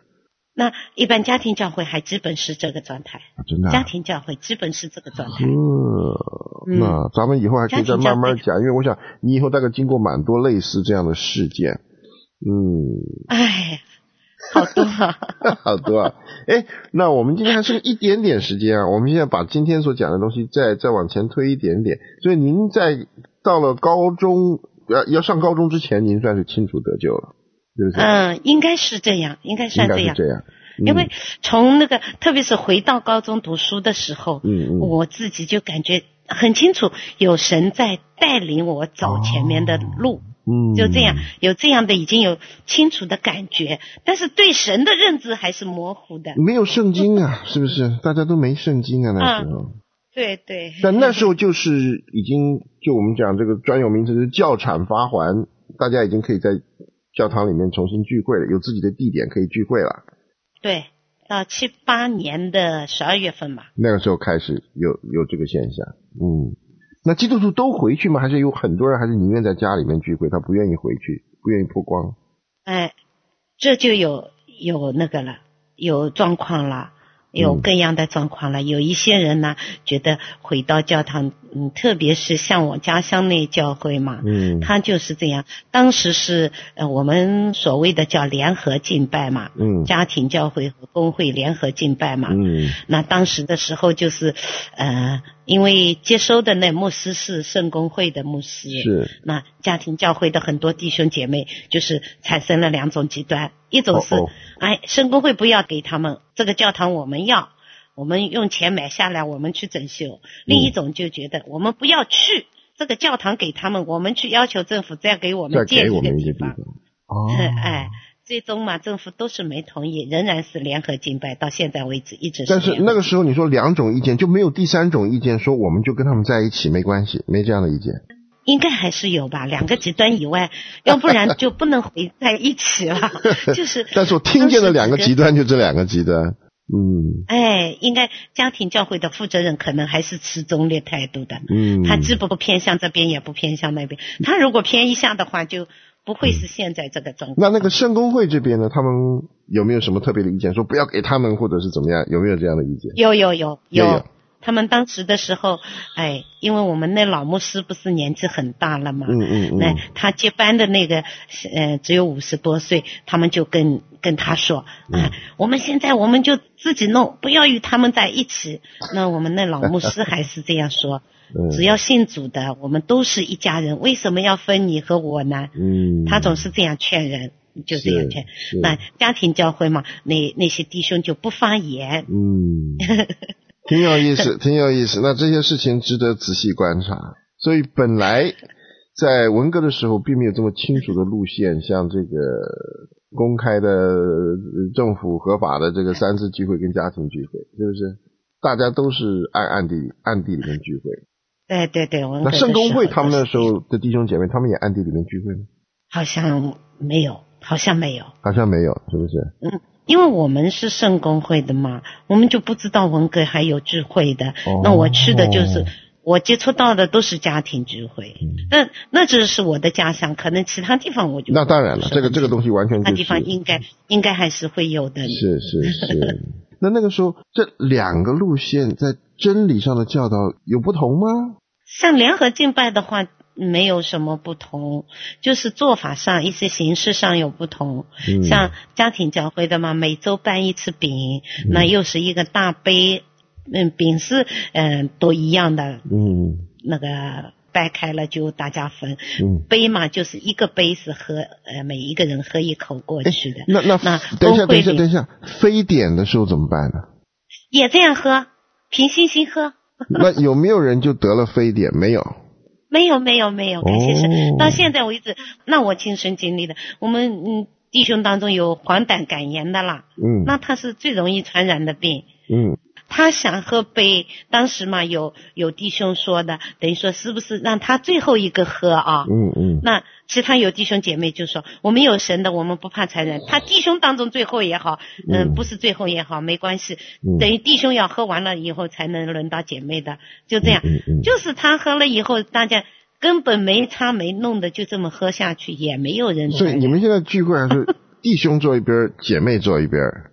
那一般家庭教会还基本是这个状态， 啊、真的、啊， 家庭教会基本是这个状态。 嗯，那咱们以后还可以再慢慢讲，因为我想你以后大概经过蛮多类似这样的事件。嗯， 哎，好多啊， 好多啊！哎，那我们今天还剩一点点时间啊，我们现在把今天所讲的东西再再往前推一点点。所以您在到了高中，要要上高中之前，您算是清楚得救了。是不是？ 嗯，应该是这样，应该算这样。 应该是这样，嗯、 因为从那个，特别是回到高中读书的时候， 嗯嗯， 我自己就感觉很清楚，有神在带领我走前面的路，哦、 嗯， 就这样，有这样的已经有清楚的感觉，但是对神的认知还是模糊的。 没有圣经啊，是不是？大家都没圣经啊，那时候。 嗯、对对。 但那时候就是已经，就我们讲这个专有名词是教产发还，大家已经可以在教堂里面重新聚会了，有自己的地点可以聚会了。 对，到七八年的十二月份吧。 那个时候开始有有这个现象。嗯，那基督徒都回去吗？还是有很多人还是宁愿在家里面聚会，他不愿意回去，不愿意曝光？ 哎，这就有有那个了，有状况了。有各样的状况了、嗯、有一些人呢觉得回到教堂，嗯，特别是像我家乡那教会嘛， 嗯， 他就是这样。当时是呃我们所谓的叫联合敬拜嘛， 嗯， 家庭教会和公会联合敬拜嘛， 嗯， 那当时的时候就是呃因为接收的那牧师是圣公会的牧师， 是， 那家庭教会的很多弟兄姐妹就是产生了两种极端，一种是、 哦哦、 哎圣公会不要给他们，这个教堂我们要，我们用钱买下来，我们去整修、嗯、另一种就觉得我们不要去这个教堂给他们，我们去要求政府再给我们建一个地方。 哦， 哎，最终嘛政府都是没同意，仍然是联合敬拜，到现在为止一直是。 但是那个时候你说两种意见，就没有第三种意见说我们就跟他们在一起没关系，没这样的意见？ 应该还是有吧，两个极端以外，要不然就不能回在一起了。就是但是我听见的两个极端就这两个极端。嗯， 哎，应该家庭教会的负责人可能还是持中立态度的。 嗯， 他既不偏向这边也不偏向那边，他如果偏一下的话就不会是现在这个状况。 那那个圣公会这边呢，他们有没有什么特别的意见，说不要给他们或者是怎么样，有没有这样的意见？ 有有有有, 有他们当时的时候，哎，因为我们那老牧师不是年纪很大了嘛， 嗯嗯嗯， 那他接班的那个呃只有五十多岁，他们就跟跟他说，啊、嗯，我们现在我们就自己弄，不要与他们在一起。那我们那老牧师还是这样说， 嗯、 只要信主的，我们都是一家人，为什么要分你和我呢？ 嗯， 他总是这样劝人。就这样劝，那家庭教会嘛，那那些弟兄就不发言。 嗯。挺有意思，挺有意思。那这些事情值得仔细观察。所以本来在文革的时候，并没有这么清楚的路线，像这个公开的政府合法的这个三次聚会跟家庭聚会，是不是？大家都是暗暗地暗地里面聚会。 对对对，文革的那圣公会他们那时候的弟兄姐妹，他们也暗地里面聚会吗？ 好像没有，好像没有， 好像没有，是不是？ 嗯。因为我们是圣公会的嘛，我们就不知道文革还有聚会的。 哦、 那我去的就是、哦、我接触到的都是家庭聚会。嗯、那那只是我的家乡，可能其他地方我就那当然了，这个这个东西完全就是那地方应该应该还是会有的。 是是是。那那个时候这两个路线在真理上的教导有不同吗？ 像联合敬拜的话。没有什么不同，就是做法上一些形式上有不同、嗯、像家庭教会的嘛，每周办一次饼、嗯、那又是一个大杯，嗯，饼是嗯、呃、都一样的， 嗯， 那个掰开了就大家分， 嗯， 杯嘛就是一个杯是喝呃每一个人喝一口过去的。 那那那等一下等一下等一下，非典的时候怎么办呢？ 也这样喝，凭信心喝。 那有没有人就得了非典？没有。 没有没有没有，感谢神、 哦、 到现在为止，那我亲身经历的，我们嗯弟兄当中有黄疸感炎的啦， 嗯， 那他是最容易传染的病， 嗯， 他想喝杯，当时嘛有有弟兄说的，等于说是不是让他最后一个喝啊？ 嗯嗯， 那其他有弟兄姐妹就说，我们有神的，我们不怕传染，他弟兄当中最后也好，嗯，嗯不是最后也好，没关系、嗯，等于弟兄要喝完了以后才能轮到姐妹的，就这样， 嗯嗯嗯、 就是他喝了以后，大家根本没差没弄的就这么喝下去，也没有人。 所以你们现在聚会还是弟兄坐一边，姐妹坐一边？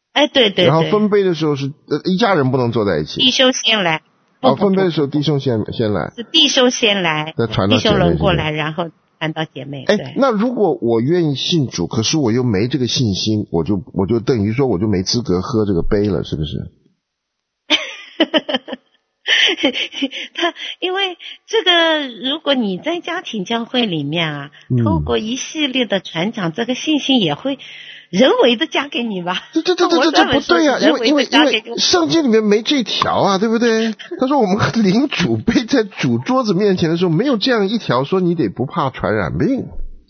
哎，对对对。 然后分杯的时候是呃一家人不能坐在一起。 弟兄先来。 哦，分杯的时候弟兄先先来。 是弟兄先来， 再传到姐妹。 弟兄轮过来，然后传到姐妹。 哎，那如果我愿意信主，可是我又没这个信心，我就我就等于说我就没资格喝这个杯了，是不是？ 他因为这个，如果你在家庭教会里面啊，嗯、透过一系列的传讲，这个信心也会人为的加给你吧？ 这这这这这这不对啊！因为因为因为圣经里面没这条啊，对不对？他说我们领主杯在主桌子面前的时候，没有这样一条说你得不怕传染病。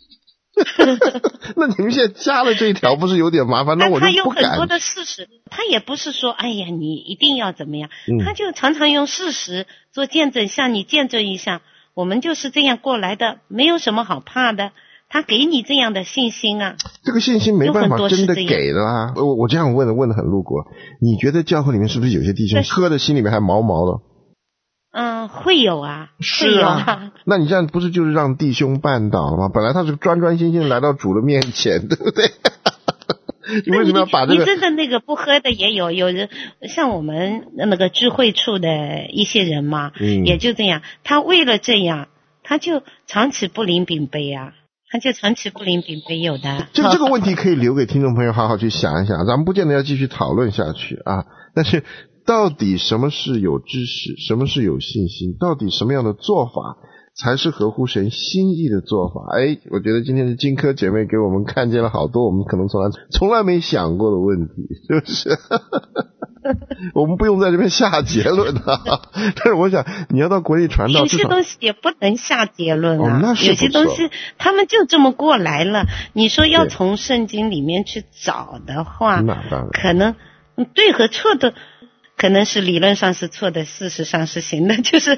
那你们现在加了这一条，不是有点麻烦？那我就不敢。他有很多的事实，他也不是说，哎呀，你一定要怎么样，嗯、他就常常用事实做见证，向你见证一下，我们就是这样过来的，没有什么好怕的。他给你这样的信心啊， 这个信心没办法真的给的啦。我我这样问的问的很露骨，你觉得教会里面是不是有些弟兄喝的心里面还毛毛的？ 嗯，会有啊， 是啊。啊那你这样不是就是让弟兄绊倒了吗？本来他是专专心心的来到主的面前，对不对？你为什么要把这个？ 你真的那个不喝的也有，有人像我们那个聚会处的一些人嘛，嗯，也就这样。他为了这样，他就长期不领饼杯啊，他就长期不领饼杯有的。 这这个问题可以留给听众朋友好好去想一想，咱们不见得要继续讨论下去啊，但是。到底什么是有知识，什么是有信心，到底什么样的做法才是合乎神心意的做法？哎，我觉得今天的金科姐妹给我们看见了好多我们可能从来从来没想过的问题，是不是？我们不用在这边下结论啊，但是我想你要到国际传道， 有些东西也不能下结论啊， 哦、那是有些东西他们就这么过来了。你说要从圣经里面去找的话，可能对和错的。可能是理论上是错的，事实上是行的，就是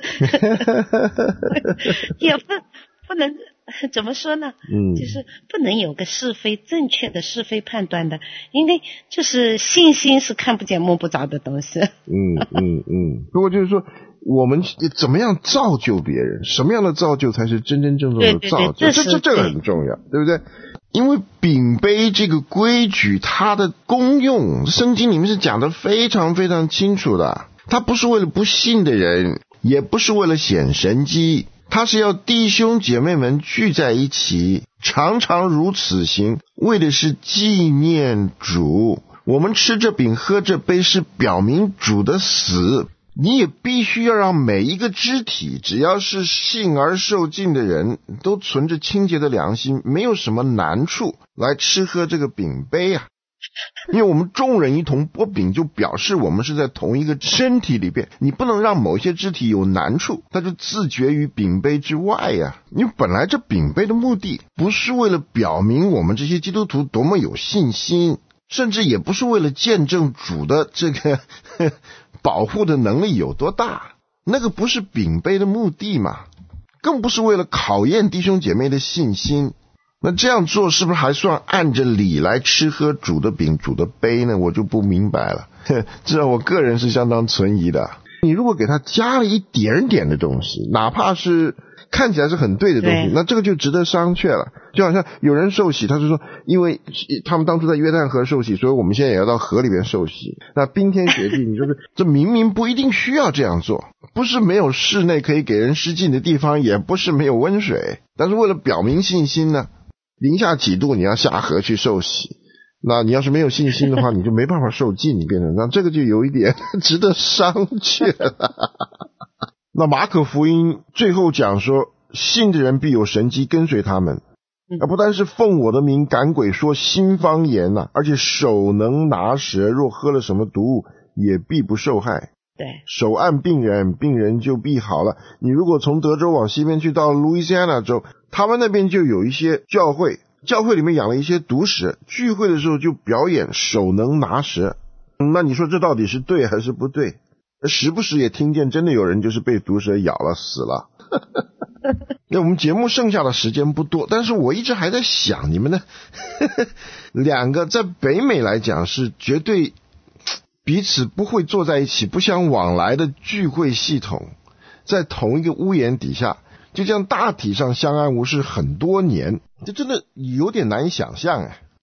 也不不能怎么说呢？嗯，就是不能有个是非正确的是非判断的，因为就是信心是看不见摸不着的东西。 嗯嗯嗯。不过就是说，我们怎么样造就别人，什么样的造就才是真真正正的造就？ 对对对， 这这这个很重要，对不对？因为饼杯这个规矩，它的功用，圣经里面是讲得非常非常清楚的。它不是为了不信的人，也不是为了显神迹，它是要弟兄姐妹们聚在一起，常常如此行，为的是纪念主。我们吃这饼喝这杯是表明主的死。你也必须要让每一个肢体，只要是信而受浸的人，都存着清洁的良心，没有什么难处来吃喝这个饼杯啊。因为我们众人一同剥饼，就表示我们是在同一个身体里边，你不能让某些肢体有难处，它就自绝于饼杯之外呀、啊。因为本来这饼杯的目的不是为了表明我们这些基督徒多么有信心，甚至也不是为了见证主的这个呵保护的能力有多大，那个不是饼杯的目的嘛，更不是为了考验弟兄姐妹的信心。那这样做是不是还算按着理来吃喝主的饼主的杯呢？我就不明白了，这让我个人是相当存疑的。你如果给他加了一点点的东西，哪怕是看起来是很对的东西，那这个就值得商榷了。就好像有人受洗，他是说因为他们当初在约旦河受洗，所以我们现在也要到河里边受洗，那冰天雪地，你说这明明不一定需要这样做，不是没有室内可以给人施浸的地方，也不是没有温水，但是为了表明信心呢，零下几度你要下河去受洗，那你要是没有信心的话，你就没办法受浸，你变成那这个就有一点值得商榷了。那马可福音最后讲说，信的人必有神迹跟随他们，而不单是奉我的名赶鬼说新方言啊，而且手能拿蛇，若喝了什么毒物也必不受害。 对， 手按病人，病人就必好了。你如果从德州往西边去到路易斯安那州，他们那边就有一些教会，教会里面养了一些毒蛇，聚会的时候就表演手能拿蛇。那你说这到底是对还是不对？时不时也听见真的有人就是被毒蛇咬了死了。那我们节目剩下的时间不多，但是我一直还在想，你们呢两个在北美来讲是绝对彼此不会坐在一起不相往来的聚会系统，在同一个屋檐底下就这样大体上相安无事很多年，这真的有点难以想象哎。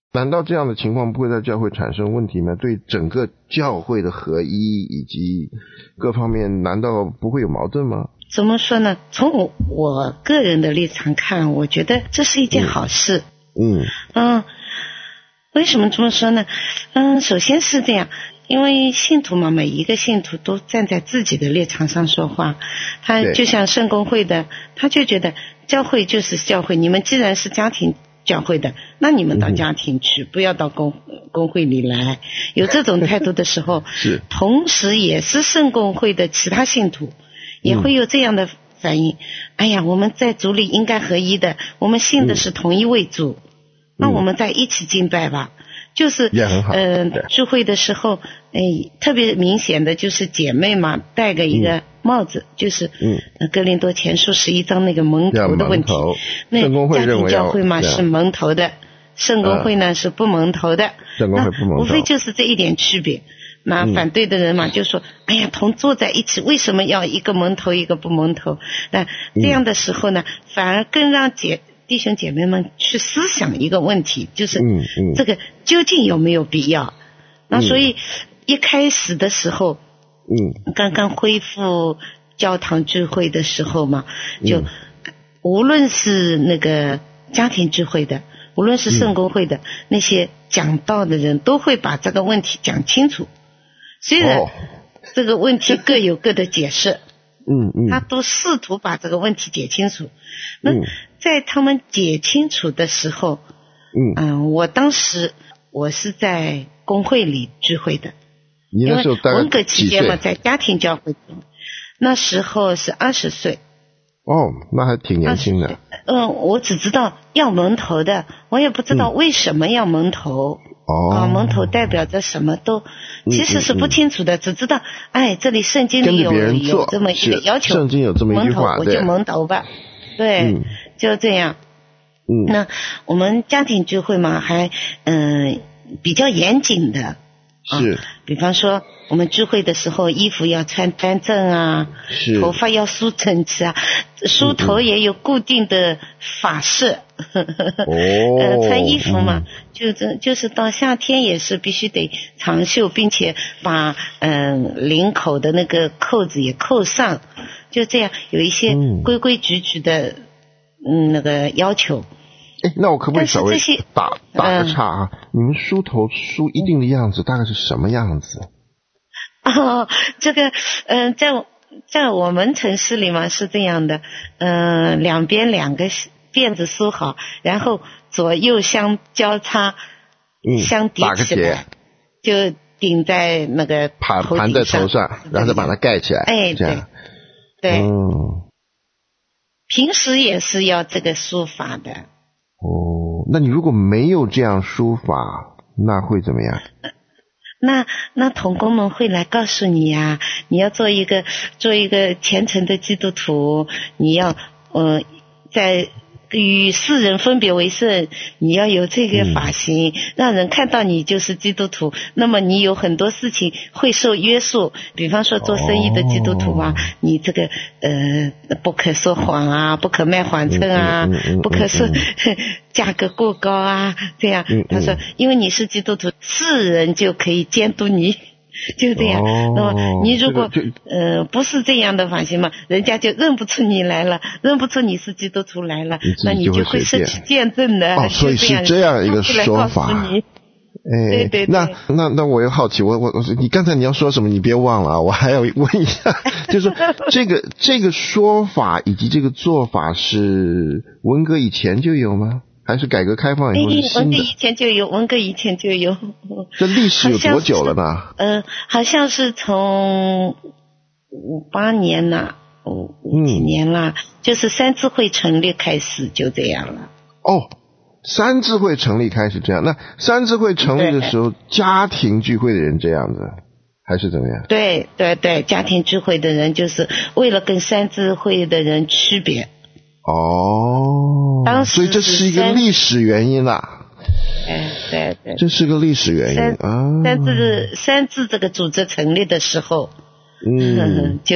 难道这样的情况不会在教会产生问题吗？对整个教会的合一以及各方面，难道不会有矛盾吗？ 怎么说呢？从我我个人的立场看，我觉得这是一件好事。 嗯嗯，为什么这么说呢？嗯，首先是这样，因为信徒嘛，每一个信徒都站在自己的立场上说话。他就像圣公会的，他就觉得教会就是教会，你们既然是家庭教会的，那你们到家庭去，嗯、不要到公公会里来。有这种态度的时候， 是同时也是圣公会的其他信徒也会有这样的反应。嗯、哎呀，我们在主里应该合一的，我们信的是同一位主，嗯、那我们在一起敬拜吧。就是呃聚会的时候，哎，特别明显的就是姐妹嘛，戴个一个帽子，嗯、就是嗯哥林多前书十一章那个蒙头的问题。那家庭教会嘛是蒙头的，圣公会呢、嗯、是不蒙头的。 圣公会不蒙头， 无非就是这一点区别。那反对的人嘛，嗯、就说，哎呀，同坐在一起，为什么要一个蒙头一个不蒙头？那这样的时候呢，嗯、反而更让姐。弟兄姐妹们去思想一个问题，就是这个究竟有没有必要？嗯、那所以一开始的时候，嗯，刚刚恢复教堂聚会的时候嘛，就、嗯、无论是那个家庭聚会的，无论是圣公会的、嗯、那些讲道的人，都会把这个问题讲清楚。虽然这个问题各有各的解释。 嗯嗯， 他都试图把这个问题解清楚。那在他们解清楚的时候，嗯嗯、呃，我当时我是在公会里聚会的， 你那时候大概文革期间嘛，在家庭教会，那时候是二十岁。 哦，那还挺年轻的。 嗯、呃，我只知道要蒙头的，我也不知道为什么要蒙头。 嗯哦， 啊，蒙头代表着什么都其实是不清楚的，嗯嗯嗯、只知道哎，这里圣经里有有这么一个要求， 圣经有这么一句话， 蒙头我就蒙头吧，对，嗯、就这样。 嗯， 那我们家庭聚会嘛，还嗯、呃、比较严谨的， 是、 啊，比方说我们聚会的时候，衣服要穿端正啊， 是， 头发要梳整齐啊，梳头也有固定的发式。 哦， 呃，穿衣服嘛，嗯、就是就是到夏天也是必须得长袖，并且把嗯、呃、领口的那个扣子也扣上，就这样有一些规规矩矩的嗯那个要求。 哎，那我可不可以稍微打打个岔啊？嗯、你们梳头梳一定的样子，大概是什么样子？ 哦，这个嗯、呃，在在我们城市里嘛是这样的，嗯、呃，两边两个辫子梳好，然后左右相交叉， 嗯， 相叠起来，就顶在那个盘盘在头上，然后再把它盖起来， 哎， 这样， 对， 嗯， 平时也是要这个梳法的。 哦，那你如果没有这样梳法，那会怎么样？ 那那同工们会来告诉你呀、啊，你要做一个做一个虔诚的基督徒，你要呃在与世人分别为圣，你要有这个发型、嗯、让人看到你就是基督徒，那么你有很多事情会受约束，比方说做生意的基督徒嘛、哦、你这个呃不可说谎啊，不可卖谎称啊、嗯嗯嗯嗯、不可说、嗯嗯、价格过高啊，这样、嗯嗯、他说因为你是基督徒，世人就可以监督你，就这样、哦、那么你如果、这个、呃不是这样的发型嘛，人家就认不出你来了，认不出你是基督徒来了， 你那你就会失去见证的。 哦，所以是这样一个说法。哎， 对对对。 那那那我又好奇，我我我你刚才你要说什么？你别忘了啊，我还要问一下，就是这个这个说法以及这个做法是文革以前就有吗？还是改革开放以后是新的？ 文革以前就有，文革以前就有。 这历史有多久了呢？ 呃，好像是从五八年呐，五五几年啦、嗯，就是三自会成立开始就这样了。 哦，三自会成立开始这样，那三自会成立的时候，家庭聚会的人这样子，还是怎么样？ 对对对，家庭聚会的人就是为了跟三自会的人区别。 哦， 当时所以这是一个历史原因啦。 哎，对对， 这是个历史原因三啊。 三自三自这个组织成立的时候，嗯，就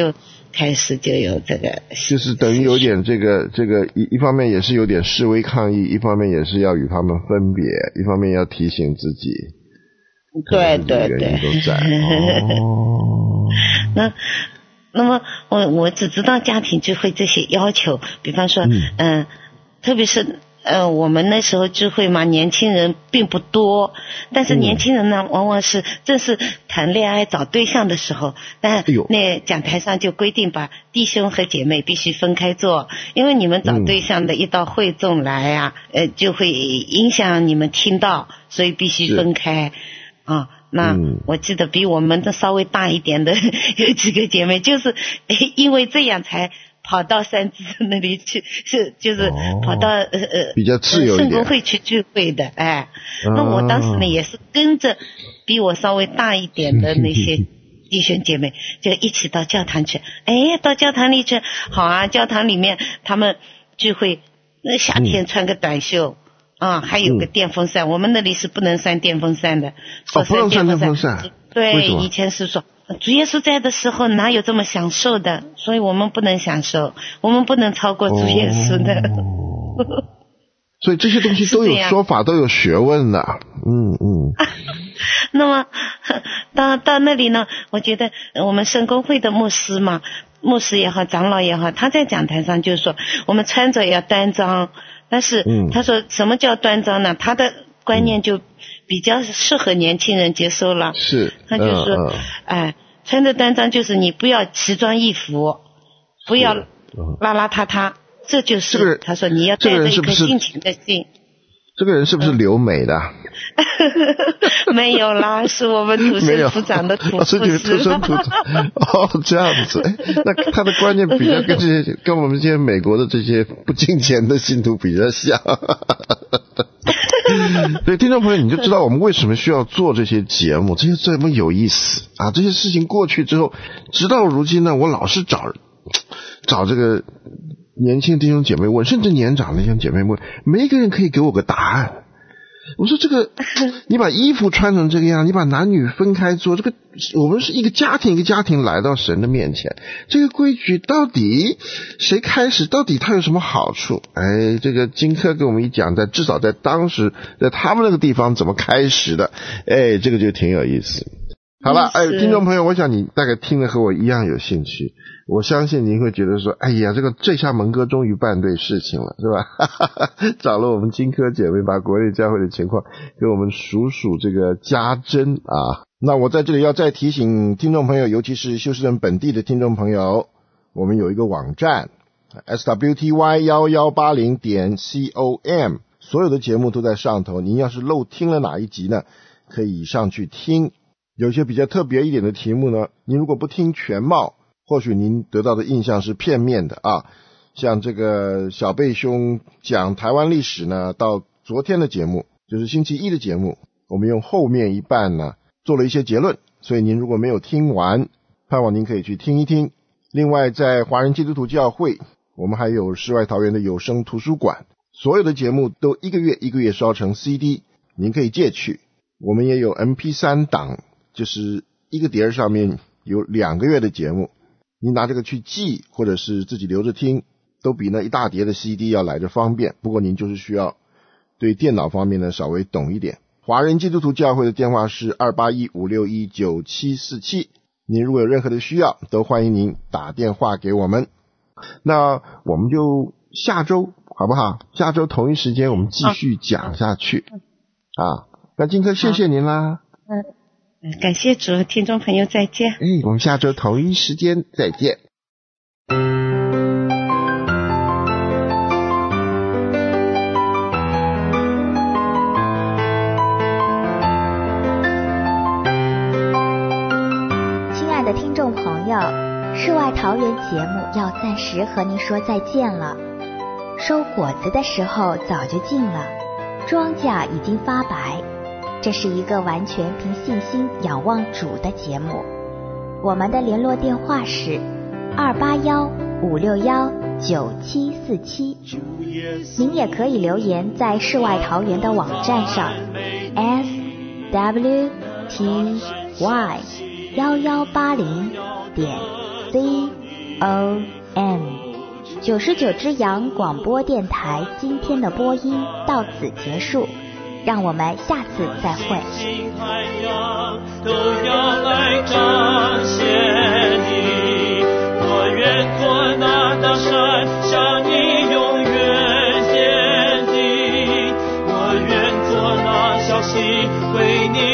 开始就有这个， 就是等于有点这个这个一一方面也是有点示威抗议，一方面也是要与他们分别，一方面要提醒自己。 对对对。 都在。哦。 那那么我我只知道家庭聚会这些要求，比方说，嗯、呃，特别是。呃，我们那时候聚会嘛，年轻人并不多，但是年轻人呢，嗯、往往是正是谈恋爱找对象的时候，但那讲台上就规定把弟兄和姐妹必须分开坐，因为你们找对象的一到会众来啊，嗯、呃，就会影响你们听到，所以必须分开啊。那、嗯、我记得比我们的稍微大一点的有几个姐妹，就是因为这样才。跑到三芝那里去，是就是跑到、哦、呃呃比较自由一点圣公会去聚会的，哎，哦、那我当时呢也是跟着比我稍微大一点的那些弟兄姐妹，就一起到教堂去。哎，到教堂里去，好啊，教堂里面他们聚会，那夏天穿个短袖。嗯、啊，还有个电风扇、嗯，我们那里是不能扇电风扇的。 哦，不能扇电风扇。 对，以前是说主耶稣在的时候哪有这么享受的，所以我们不能享受，我们不能超过主耶稣的。 哦、所以这些东西都有说法，都有学问的。嗯嗯。 啊、那么到到那里呢，我觉得我们圣公会的牧师嘛，牧师也好，长老也好，他在讲台上就说，我们穿着要端庄。但是他说什么叫端庄呢？他的观念就比较适合年轻人接受了。 是， 他就说，嗯嗯、哎，穿着端庄就是你不要奇装异服，不要邋邋遢遢，这就是、 这个、 他说你要带着一颗尽情的心。 这个人是不是留美的？ 嗯、没有啦，是我们土生土长的土是你们土生土长。哦，这样子，哎，那他的观念比较跟这些跟我们这些美国的这些不敬虔的信徒比较像。所以听众朋友，你就知道我们为什么需要做这些节目，这些这么有意思啊！这些事情过去之后，直到如今呢，我老是找找这个年轻弟兄姐妹问，甚至年长的弟兄姐妹问，没一个人可以给我个答案。我说这个，你把衣服穿成这个样，你把男女分开做，这个我们是一个家庭一个家庭来到神的面前，这个规矩到底谁开始，到底它有什么好处？哎，这个金科给我们一讲，在至少在当时在他们那个地方怎么开始的，哎，这个就挺有意思。好了，哎，听众朋友，我想你大概听了和我一样有兴趣，我相信您会觉得说，哎呀，这个这下蒙哥终于办对事情了，是吧？找了我们金科姐妹，把国内教会的情况给我们数数这个家珍啊。那我在这里要再提醒听众朋友，尤其是休斯顿本地的听众朋友，我们有一个网站 S W T Y 一一八零点 com， 所有的节目都在上头，您要是漏听了哪一集呢，可以上去听。有些比较特别一点的题目呢，您如果不听全貌，或许您得到的印象是片面的啊。像这个小贝兄讲台湾历史呢，到昨天的节目就是星期一的节目，我们用后面一半呢做了一些结论，所以您如果没有听完，盼望您可以去听一听。另外在华人基督徒教会，我们还有世外桃源的有声图书馆，所有的节目都一个月一个月烧成 C D， 您可以借去。我们也有 M P 三 档，就是一个碟上面有两个月的节目，你拿这个去记或者是自己留着听，都比那一大叠的 C D 要来得方便。不过您就是需要对电脑方面呢稍微懂一点。华人基督徒教会的电话是二八一五六一九七四七，您如果有任何的需要，都欢迎您打电话给我们。那我们就下周好不好？下周同一时间我们继续讲下去啊。那金科谢谢您啦。 嗯，感谢主，听众朋友再见。 哎，我们下周同一时间再见。 亲爱的听众朋友，世外桃源节目要暂时和您说再见了。收果子的时候早就近了，庄稼已经发白。这是一个完全凭信心仰望主的节目。我们的联络电话是二八幺五六幺九七四七，您也可以留言在世外桃源的网站上 S W T Y 一一八零点 C O M。 九十九只羊广播电台今天的播音到此结束，让我们下次再会。 海洋都要来彰显你，我愿做那大山，向你永远坚定，我愿做那小溪，为你